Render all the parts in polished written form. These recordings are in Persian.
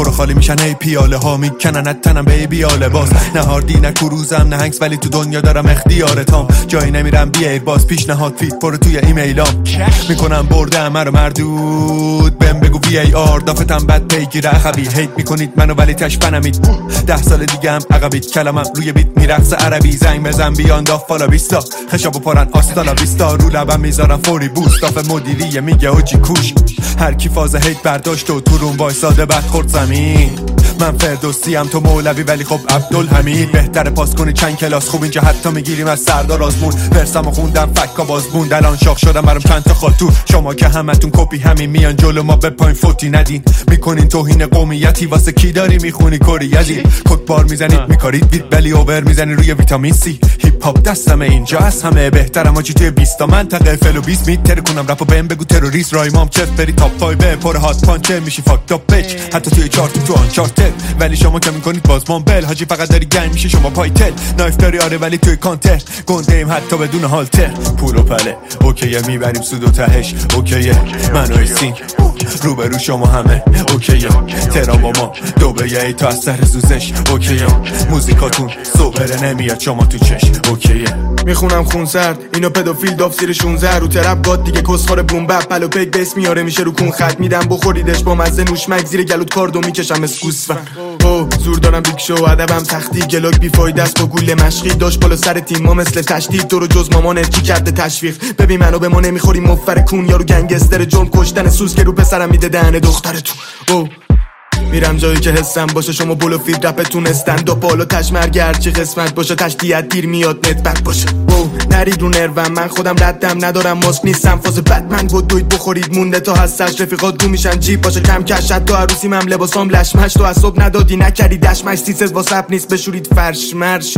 رو خالی میشن ای پیاله ها میکنن تنم به بیاله باز نه هاردی نه کروزم نه هنگس ولی تو دنیا دارم اختیارتام جایی نمیرم بیایر باز پیشنهاد فیت پر توی ایمیلام میکنم برده همه رو مردود بهم بگو وی ای آر دافتم بد پیگیره عقبی هیت میکنید منو ولی تشپنمید 10 سال دیگه هم عقبید کلمم روی بیت میرقص عربی زنگ بزن بیان دا فالا بیستا خشابو پارن آستالا بیستا رو لبم میذارم فوری بوست داف مدیریه میگه اوجی کوش هر کی فاز هیت برداشت و تو روم وایساده بعد خورد زمین من فردوسی هم تو مولوی ولی خب عبدالحمید بهتره پاس کنی چند کلاس خوب اینجا حتی میگیریم از سردار آزمون ورسمو خوندم فکا بازبوند الان شاخ شدم برام چند تا خاطور شما که همتون کپی همین میان جلو ما به پایین فوتی ندین میکنین توهین قومیتی واسه کی داری میخونی کریزی کتبار میزنید میکارید بیت بلی اوور میزنی روی ویتامین سی هیپ هاپ دستمه اینجا از همه بهترم آجی توی 20 منطقه فلو 20 میتر کنم رپو بهم بگو تروریست رایمام چف بری تاپ 5 پر هات پانچ میشی فاکت اپ بچ حتی توی چارت تو آنچارتد ولی شما که میکنید بازمان بل حاجی فقط داری گنگ میشه شما پایتل نایف داری آره ولی توی کانتر گنده ایم حتی بدون هالتر پول و پله اوکیه میبریم سود و تهش اوکیه من و ایسین روبرو شما همه اوکیه ترام با ما دوبه ای تو از سر زوزش اوکیه موزیکاتون صبره نمیاد شما تو چش اوکیه میخونم خون سرد اینو پدوفیل داف زیر 16 رو ترپ گاد دیگه کسخوره بوم بپ پلو پیک بیس میاره میشه رو کون خط میدم بخوریدش با مزه نوشمک زیر گلوت کاردو میکشم اسکوسفن زور دارم بیگ شو ادبم تختی گلاک بی فایده است با گوله مشقی داشت بالا سر تیم ما مثل تشدید تو رو جز مامانت چی کرده تشویق ببین منو به ما نمیخوریم مفر کون یارو گنگستر جرم کشتن سوس که رو پسرم میده دهن دخترتون میرم جایی که حسم باشه شما بلو فید رپتون استند اپ بالا تشمرگ هرچی قسمت باشه تشدیت دیر میاد نت بک باشه نرید رو نروم من خودم ردم ندارم ماسک نیستم فاز بتمن گود دوید بخورید مونده تا هستش رفیقات دو میشن جیب باشه کم کشت تو عروسیم هم لباسام لشمش تو اصاب ندادی نکردی دشمش سیسز واسپ نیست بشورید فرش مرش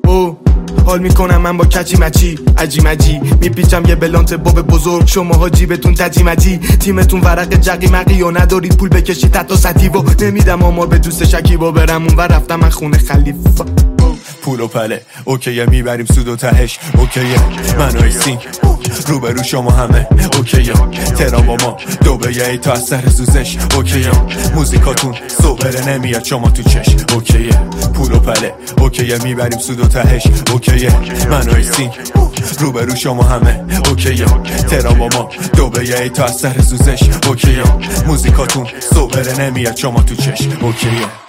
حال میکنم من با کچی مچی عجی مجی میپیچم یه بلانت باب بزرگ شماها جیبتون تجی مجی تیمتون ورق جقی مقی و ندارید پول بکشید حتی سطی و نمیدم آمار به دوست شکی و برم اون و رفتم من خونه خلیفه پول و پله اوکیه میبریم سود و تهش اوکیه من و ایسین روبرو شما همه اوکیه ترام با ما دوبه ای تو از سر زوزش اوکیه موزیکاتون صبره نمیاد شما تو چش اوکیه پول و پله اوکیه میبریم سود و تهش اوکیه من و ایسین روبرو شما همه اوکیه ترام با ما دوبه ای تو از سر زوزش اوکیه موزیکاتون صبره نمیاد شما تو چش اوکیه